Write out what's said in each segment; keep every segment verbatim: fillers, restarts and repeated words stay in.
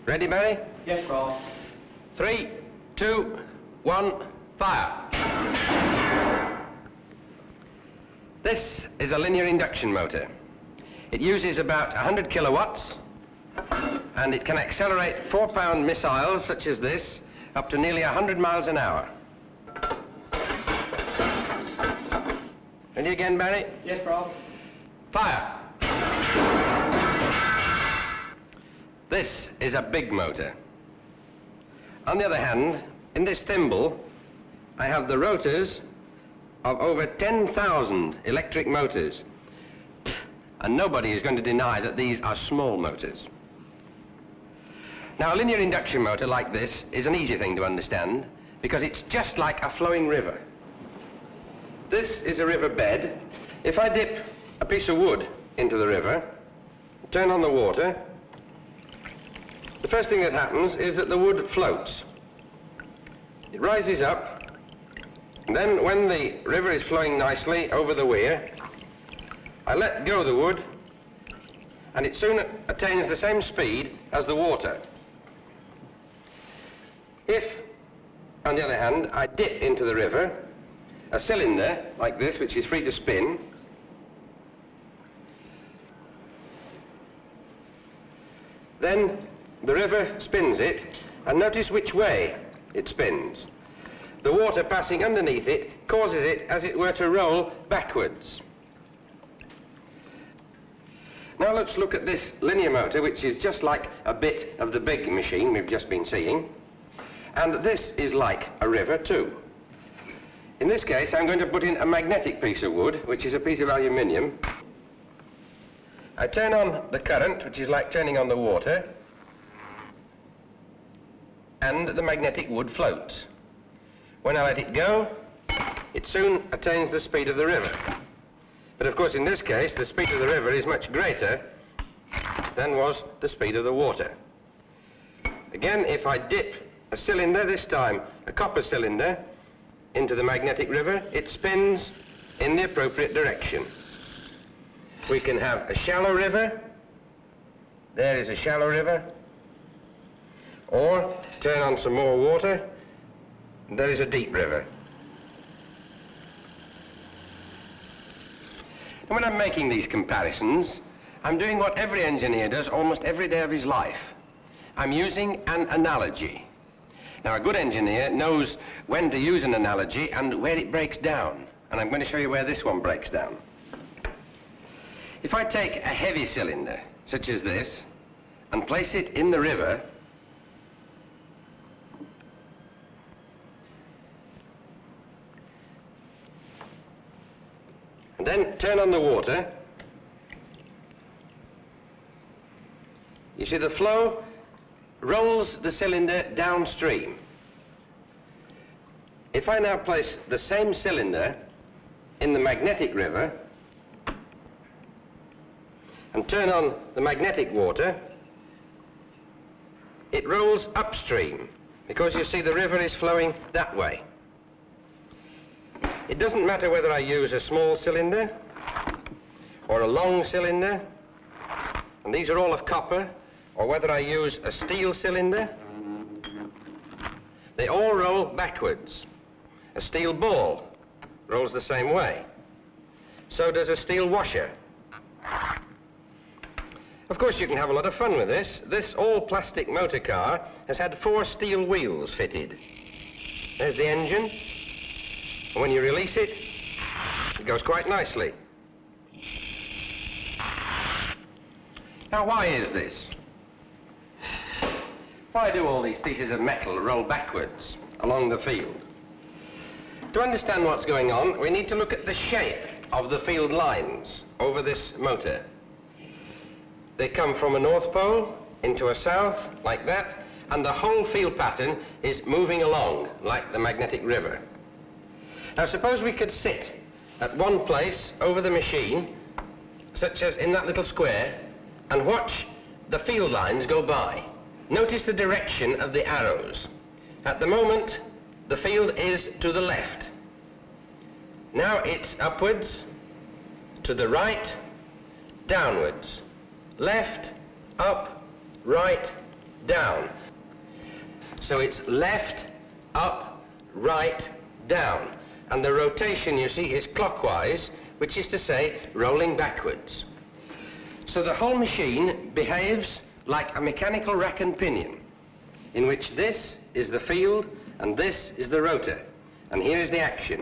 Ready, Barry? Yes, Rob. Three, two, one, fire. This is a linear induction motor. It uses about one hundred kilowatts, and it can accelerate four-pound missiles such as this up to nearly one hundred miles an hour. Ready again, Barry? Yes, Rob. Fire. This is a big motor. On the other hand, in this thimble, I have the rotors of over ten thousand electric motors. And nobody is going to deny that these are small motors. Now, a linear induction motor like this is an easy thing to understand because it's just like a flowing river. This is a river bed. If I dip a piece of wood into the river, turn on the water, the first thing that happens is that the wood floats. It rises up, and then when the river is flowing nicely over the weir, I let go the wood, and it soon attains the same speed as the water. If, on the other hand, I dip into the river a cylinder like this, which is free to spin, then the river spins it, and notice which way it spins. The water passing underneath it causes it, as it were, to roll backwards. Now let's look at this linear motor, which is just like a bit of the big machine we've just been seeing. And this is like a river too. In this case, I'm going to put in a magnetic piece of wood, which is a piece of aluminium. I turn on the current, which is like turning on the water, and the magnetic wood floats. When I let it go, it soon attains the speed of the river. But of course, in this case, the speed of the river is much greater than was the speed of the water. Again, if I dip a cylinder, this time a copper cylinder, into the magnetic river, it spins in the appropriate direction. We can have a shallow river. There is a shallow river. Or turn on some more water, and there is a deep river. And when I'm making these comparisons, I'm doing what every engineer does almost every day of his life. I'm using an analogy. Now, a good engineer knows when to use an analogy and where it breaks down. And I'm going to show you where this one breaks down. If I take a heavy cylinder, such as this, and place it in the river, and then turn on the water, you see the flow rolls the cylinder downstream. If I now place the same cylinder in the magnetic river and turn on the magnetic water, it rolls upstream because you see the river is flowing that way. It doesn't matter whether I use a small cylinder or a long cylinder, and these are all of copper, or whether I use a steel cylinder, they all roll backwards. A steel ball rolls the same way. So does a steel washer. Of course, you can have a lot of fun with this. This all-plastic motor car has had four steel wheels fitted. There's the engine. And when you release it, it goes quite nicely. Now, why is this? Why do all these pieces of metal roll backwards along the field? To understand what's going on, we need to look at the shape of the field lines over this motor. They come from a north pole into a south, like that, and the whole field pattern is moving along, like the magnetic river. Now, suppose we could sit at one place over the machine, such as in that little square, and watch the field lines go by. Notice the direction of the arrows. At the moment, the field is to the left. Now it's upwards, to the right, downwards, left, up, right, down. So it's left, up, right, down. And the rotation, you see, is clockwise, which is to say, rolling backwards. So the whole machine behaves like a mechanical rack and pinion, in which this is the field and this is the rotor. And here is the action.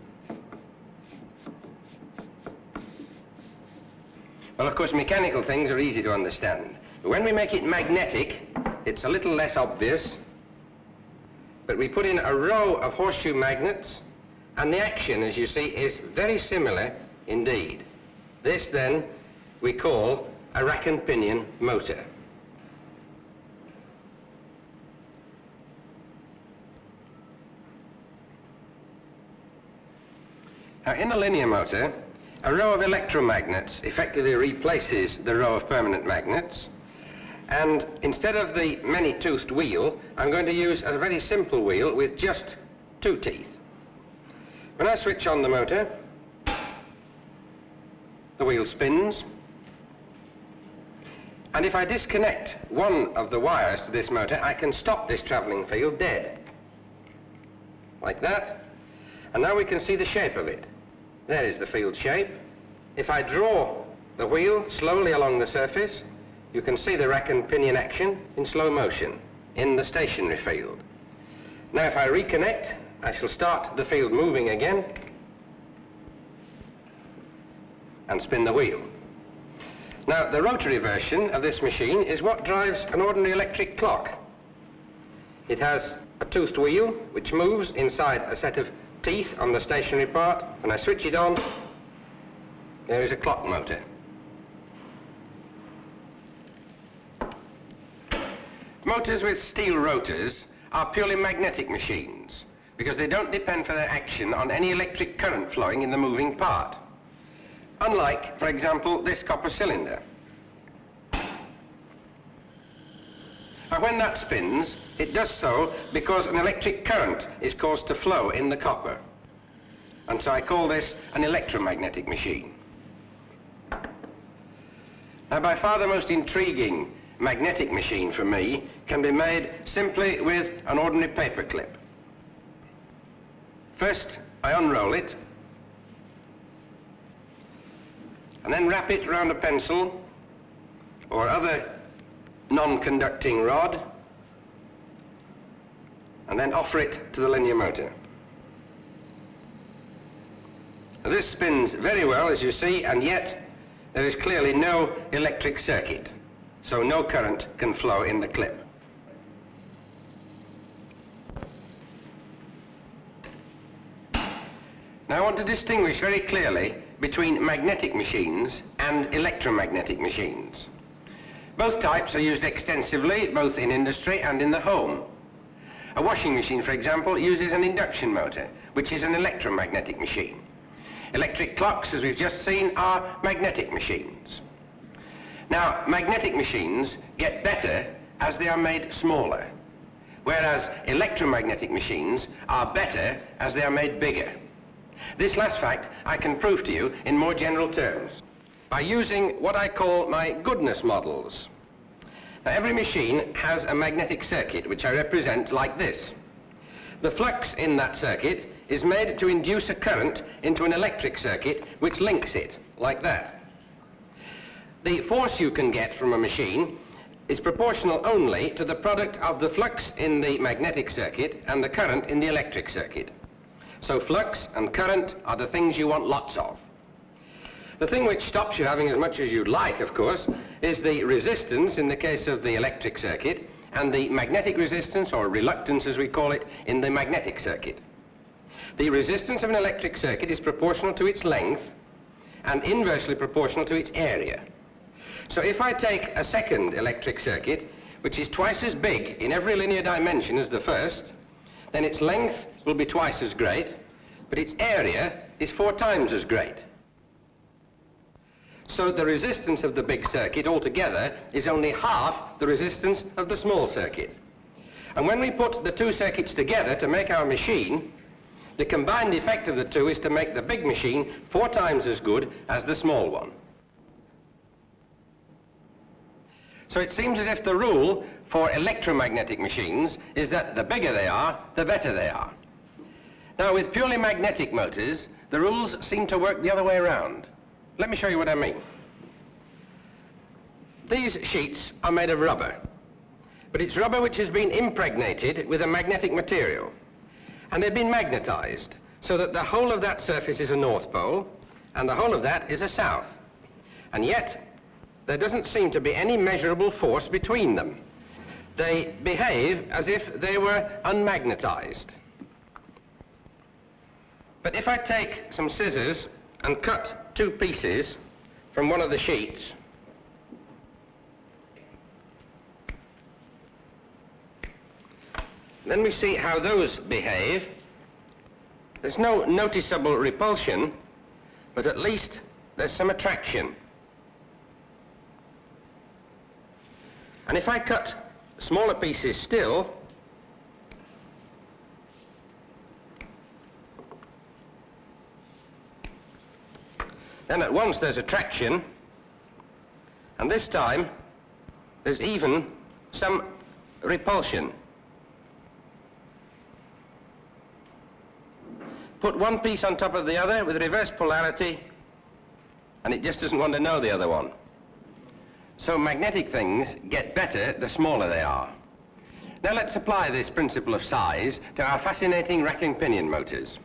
Well, of course, mechanical things are easy to understand. But when we make it magnetic, it's a little less obvious. But we put in a row of horseshoe magnets, and the action, as you see, is very similar indeed. This, then, we call a rack and pinion motor. Now, in a linear motor, a row of electromagnets effectively replaces the row of permanent magnets, and instead of the many-toothed wheel, I'm going to use a very simple wheel with just two teeth. When I switch on the motor, the wheel spins, and if I disconnect one of the wires to this motor, I can stop this travelling field dead, like that, and now we can see the shape of it. There is the field shape. If I draw the wheel slowly along the surface, you can see the rack and pinion action in slow motion in the stationary field. Now if I reconnect, I shall start the field moving again and spin the wheel. Now the rotary version of this machine is what drives an ordinary electric clock. It has a toothed wheel which moves inside a set of teeth on the stationary part. When I switch it on, there is a clock motor. Motors with steel rotors are purely magnetic machines because they don't depend for their action on any electric current flowing in the moving part. Unlike, for example, this copper cylinder. Now when that spins, it does so because an electric current is caused to flow in the copper. And so I call this an electromagnetic machine. Now by far the most intriguing magnetic machine for me can be made simply with an ordinary paper clip. First, I unroll it, and then wrap it around a pencil or other non-conducting rod, and then offer it to the linear motor. Now, this spins very well, as you see, and yet there is clearly no electric circuit, so no current can flow in the clip. Now I want to distinguish very clearly between magnetic machines and electromagnetic machines. Both types are used extensively, both in industry and in the home. A washing machine, for example, uses an induction motor, which is an electromagnetic machine. Electric clocks, as we've just seen, are magnetic machines. Now, magnetic machines get better as they are made smaller, whereas electromagnetic machines are better as they are made bigger. This last fact I can prove to you in more general terms by using what I call my goodness models. Now, every machine has a magnetic circuit which I represent like this. The flux in that circuit is made to induce a current into an electric circuit which links it, like that. The force you can get from a machine is proportional only to the product of the flux in the magnetic circuit and the current in the electric circuit. So flux and current are the things you want lots of. The thing which stops you having as much as you'd like, of course, is the resistance in the case of the electric circuit and the magnetic resistance, or reluctance as we call it, in the magnetic circuit. The resistance of an electric circuit is proportional to its length and inversely proportional to its area. So if I take a second electric circuit, which is twice as big in every linear dimension as the first, then its length will be twice as great, but its area is four times as great. So the resistance of the big circuit altogether is only half the resistance of the small circuit. And when we put the two circuits together to make our machine, the combined effect of the two is to make the big machine four times as good as the small one. So it seems as if the rule for electromagnetic machines is that the bigger they are, the better they are. Now, with purely magnetic motors, the rules seem to work the other way around. Let me show you what I mean. These sheets are made of rubber, but it's rubber which has been impregnated with a magnetic material, and they've been magnetized so that the whole of that surface is a north pole and the whole of that is a south. And yet, there doesn't seem to be any measurable force between them. They behave as if they were unmagnetized. But if I take some scissors and cut two pieces from one of the sheets, then we see how those behave. There's no noticeable repulsion, but at least there's some attraction. And if I cut smaller pieces still, then at once there's attraction, and this time there's even some repulsion. Put one piece on top of the other with reverse polarity, and it just doesn't want to know the other one. So magnetic things get better the smaller they are. Now let's apply this principle of size to our fascinating racking pinion motors.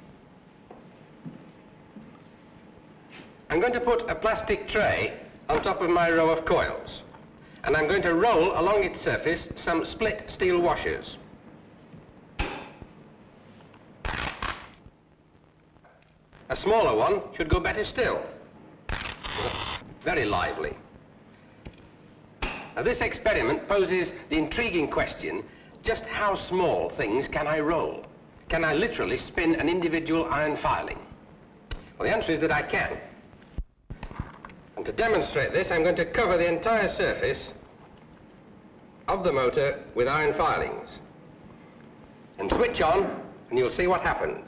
I'm going to put a plastic tray on top of my row of coils, and I'm going to roll along its surface some split steel washers. A smaller one should go better still. Very lively. Now this experiment poses the intriguing question, just how small things can I roll? Can I literally spin an individual iron filing? Well, the answer is that I can. And to demonstrate this, I'm going to cover the entire surface of the motor with iron filings. And switch on, and you'll see what happens.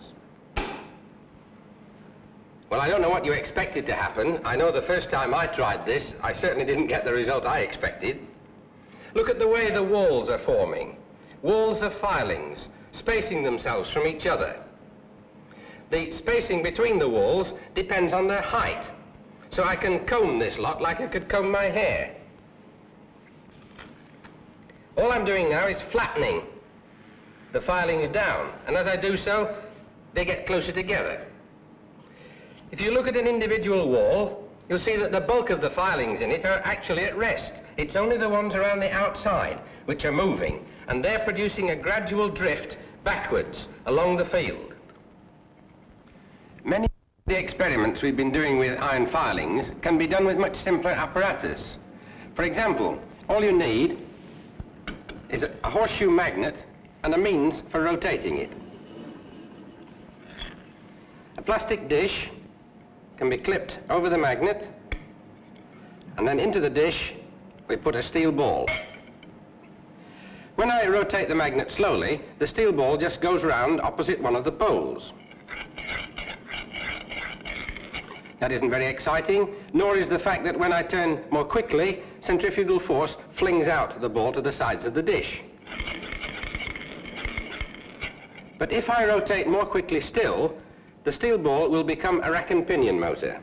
Well, I don't know what you expected to happen. I know the first time I tried this, I certainly didn't get the result I expected. Look at the way the walls are forming. Walls of filings, spacing themselves from each other. The spacing between the walls depends on their height. So I can comb this lot like I could comb my hair. All I'm doing now is flattening the filings down, and as I do so, they get closer together. If you look at an individual wall, you'll see that the bulk of the filings in it are actually at rest. It's only the ones around the outside which are moving, and they're producing a gradual drift backwards along the field. Many of the experiments we've been doing with iron filings can be done with much simpler apparatus. For example, all you need is a horseshoe magnet and a means for rotating it. A plastic dish can be clipped over the magnet, and then into the dish we put a steel ball. When I rotate the magnet slowly, the steel ball just goes round opposite one of the poles. That isn't very exciting, nor is the fact that when I turn more quickly, centrifugal force flings out the ball to the sides of the dish. But if I rotate more quickly still, the steel ball will become a rack and pinion motor.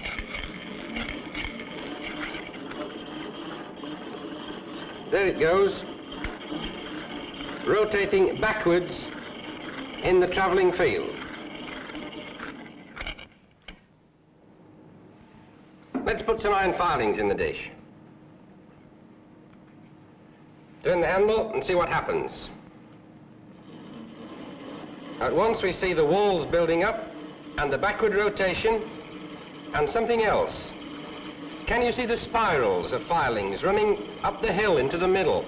There it goes, rotating backwards in the travelling field. Let's put some iron filings in the dish. Turn the handle and see what happens. At once we see the walls building up, and the backward rotation, and something else. Can you see the spirals of filings running up the hill into the middle?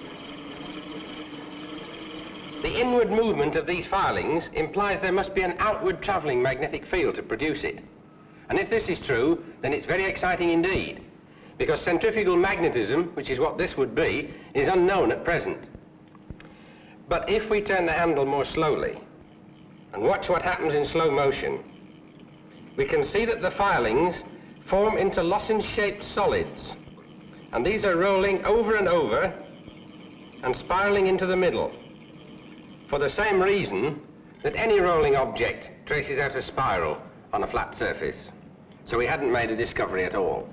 The inward movement of these filings implies there must be an outward travelling magnetic field to produce it. And if this is true, then it's very exciting indeed, because centrifugal magnetism, which is what this would be, is unknown at present. But if we turn the handle more slowly, and watch what happens in slow motion, we can see that the filings form into lozenge-shaped solids, and these are rolling over and over and spiralling into the middle, for the same reason that any rolling object traces out a spiral on a flat surface. So we hadn't made a discovery at all.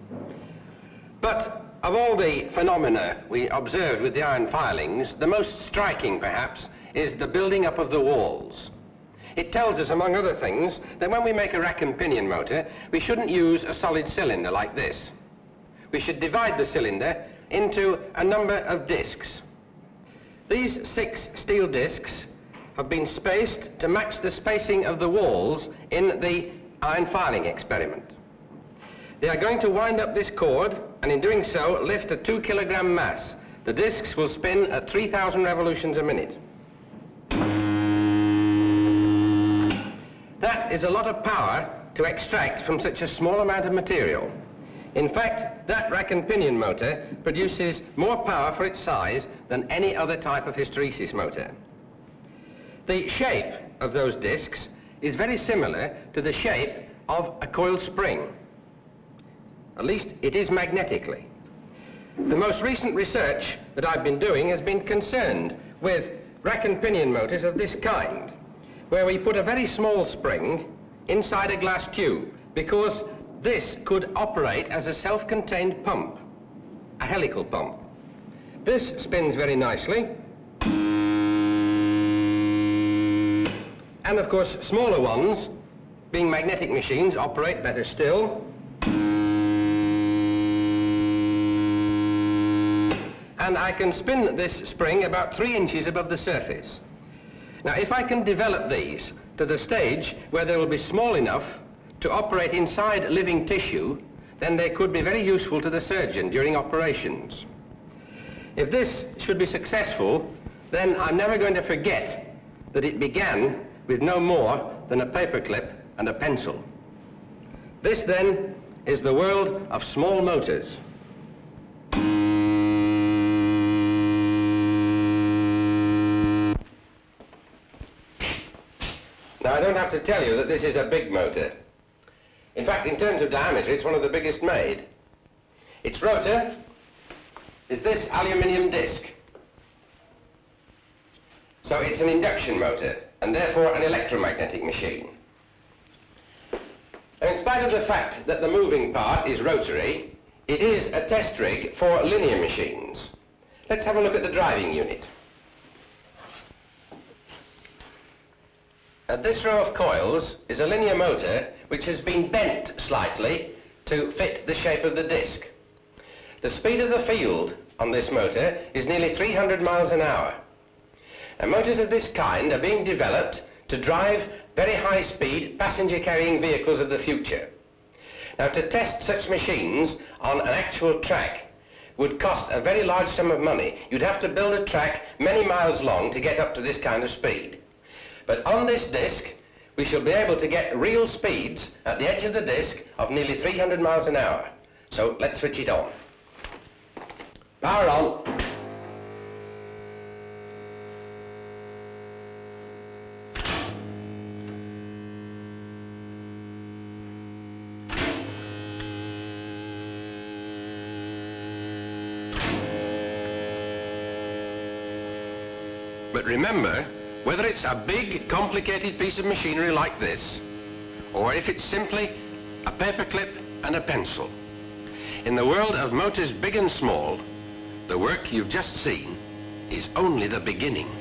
But of all the phenomena we observed with the iron filings, the most striking perhaps is the building up of the walls. It tells us, among other things, that when we make a rack and pinion motor, we shouldn't use a solid cylinder like this. We should divide the cylinder into a number of discs. These six steel discs have been spaced to match the spacing of the walls in the iron filing experiment. They are going to wind up this cord, and in doing so, lift a two kilogram mass. The discs will spin at three thousand revolutions a minute. That is a lot of power to extract from such a small amount of material. In fact, that rack and pinion motor produces more power for its size than any other type of hysteresis motor. The shape of those discs is very similar to the shape of a coiled spring. At least it is magnetically. The most recent research that I've been doing has been concerned with rack and pinion motors of this kind, where we put a very small spring inside a glass tube, because this could operate as a self-contained pump, a helical pump. This spins very nicely, and of course smaller ones, being magnetic machines, operate better still. And I can spin this spring about three inches above the surface. Now, if I can develop these to the stage where they will be small enough to operate inside living tissue, then they could be very useful to the surgeon during operations. If this should be successful, then I'm never going to forget that it began with no more than a paperclip and a pencil. This, then, is the world of small motors. Now, I don't have to tell you that this is a big motor. In fact, in terms of diameter, it's one of the biggest made. Its rotor is this aluminium disc. So it's an induction motor, and therefore an electromagnetic machine. Now, in spite of the fact that the moving part is rotary, it is a test rig for linear machines. Let's have a look at the driving unit. Now, this row of coils is a linear motor which has been bent slightly to fit the shape of the disc. The speed of the field on this motor is nearly three hundred miles an hour. Now, motors of this kind are being developed to drive very high-speed passenger-carrying vehicles of the future. Now, to test such machines on an actual track would cost a very large sum of money. You'd have to build a track many miles long to get up to this kind of speed. But on this disc, we shall be able to get real speeds at the edge of the disc of nearly three hundred miles an hour. So let's switch it on. Power on. But remember, whether it's a big, complicated piece of machinery like this, or if it's simply a paperclip and a pencil, in the world of motors big and small, the work you've just seen is only the beginning.